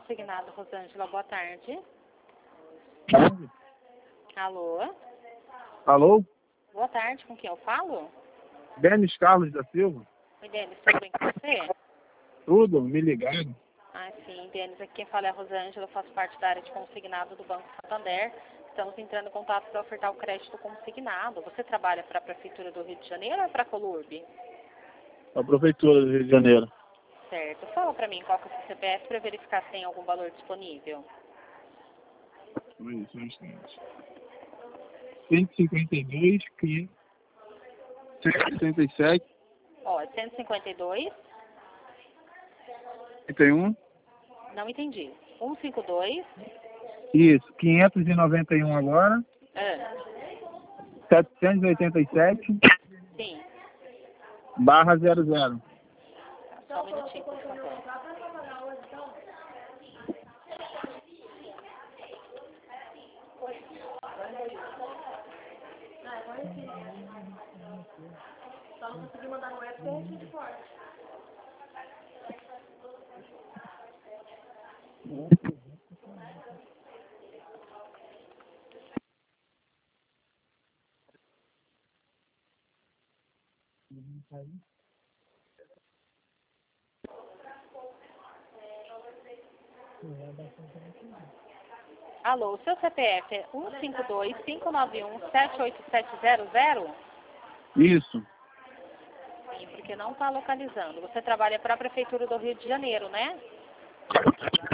consignado, Rosângela, boa tarde. Alô? Alô? Boa tarde, com quem eu falo? Denis Carlos da Silva? Oi, Denis, tudo bem com você? Tudo, me ligaram. Ah, sim, Denis, aqui quem fala é a Rosângela, eu faço parte da área de consignado do Banco Santander. Estamos entrando em contato para ofertar o crédito consignado. Você trabalha para a Prefeitura do Rio de Janeiro ou para a Colurb? A Prefeitura do Rio de Janeiro. Certo. Fala para mim qual que é o seu CPF para verificar se tem algum valor disponível. Isso, um instante. 152, 167, Ó, é 152, 31. não entendi. 152, Isso, 591 agora, ah, 787, sim. barra 00. Só um minutinho, por favor. Só não consegui mandar no web porque é de fora. Alô, o seu CPF é 152-591-78700? Isso, Sim, porque não está localizando. Você trabalha para a Prefeitura do Rio de Janeiro, né?